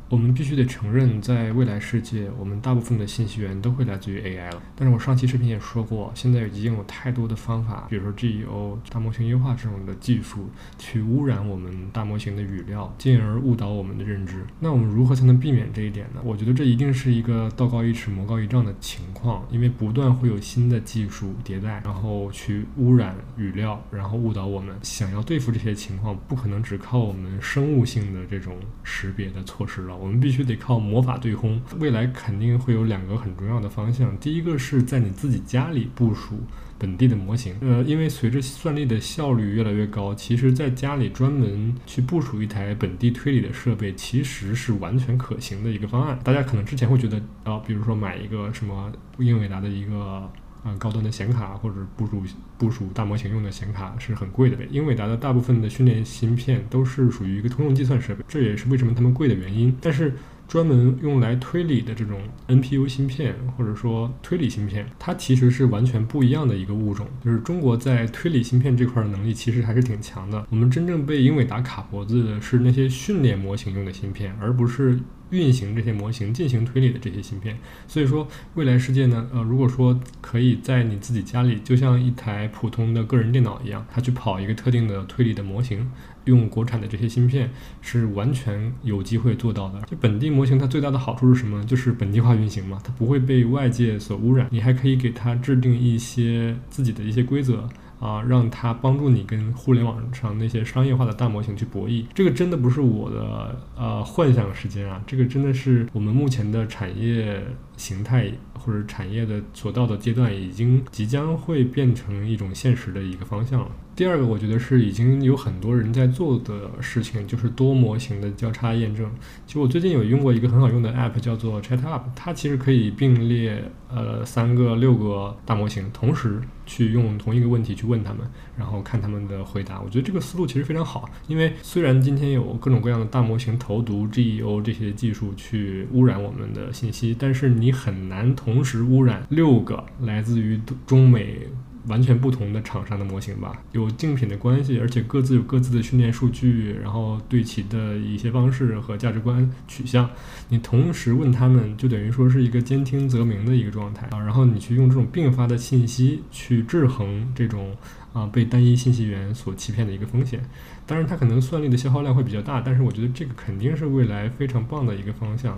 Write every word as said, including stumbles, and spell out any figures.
我们必须得承认，在未来世界，我们大部分的信息源都会来自于 A I 了。但是我上期视频也说过，现在已经有太多的方法，比如说 G E O 大模型优化这种的技术，去污染我们大模型的语料，进而误导我们的认知。那我们如何才能避免这一点呢？我觉得这一定是一个道高一尺，魔高一丈的情况，因为不断会有新的技术迭代，然后去污染语料，然后误导我们。想要对付这些情况，不可能只靠我们生物性的这种识别的措施了，我们必须得靠魔法对轰。未来肯定会有两个很重要的方向，第一个是在你自己家里部署本地的模型，呃，因为随着算力的效率越来越高，其实在家里专门去部署一台本地推理的设备，其实是完全可行的一个方案。大家可能之前会觉得，啊、呃，比如说买一个什么英伟达的一个呃，高端的显卡或者部署部署大模型用的显卡是很贵的。英伟达的大部分的训练芯片都是属于一个通用计算设备，这也是为什么它们贵的原因。但是专门用来推理的这种 N P U 芯片或者说推理芯片，它其实是完全不一样的一个物种。就是中国在推理芯片这块的能力其实还是挺强的。我们真正被英伟达卡脖子的是那些训练模型用的芯片，而不是运行这些模型进行推理的这些芯片。所以说未来世界呢，呃，如果说可以在你自己家里就像一台普通的个人电脑一样，它去跑一个特定的推理的模型，用国产的这些芯片是完全有机会做到的。就本地模型它最大的好处是什么？就是本地化运行嘛，它不会被外界所污染，你还可以给它制定一些自己的一些规则啊，让它帮助你跟互联网上那些商业化的大模型去博弈。这个真的不是我的呃幻想时间啊，这个真的是我们目前的产业形态或者产业的所到的阶段，已经即将会变成一种现实的一个方向了。第二个我觉得是已经有很多人在做的事情，就是多模型的交叉验证。其实我最近有用过一个很好用的 app 叫做 ChatUp， 它其实可以并列呃三个六个大模型，同时去用同一个问题去问他们，然后看他们的回答。我觉得这个思路其实非常好，因为虽然今天有各种各样的大模型投毒 G E O 这些技术去污染我们的信息，但是你很难同时污染六个来自于中美完全不同的厂商的模型吧，有竞品的关系，而且各自有各自的训练数据，然后对齐的一些方式和价值观取向，你同时问他们，就等于说是一个兼听则明的一个状态啊。然后你去用这种并发的信息去制衡这种啊被单一信息源所欺骗的一个风险。当然，它可能算力的消耗量会比较大，但是我觉得这个肯定是未来非常棒的一个方向。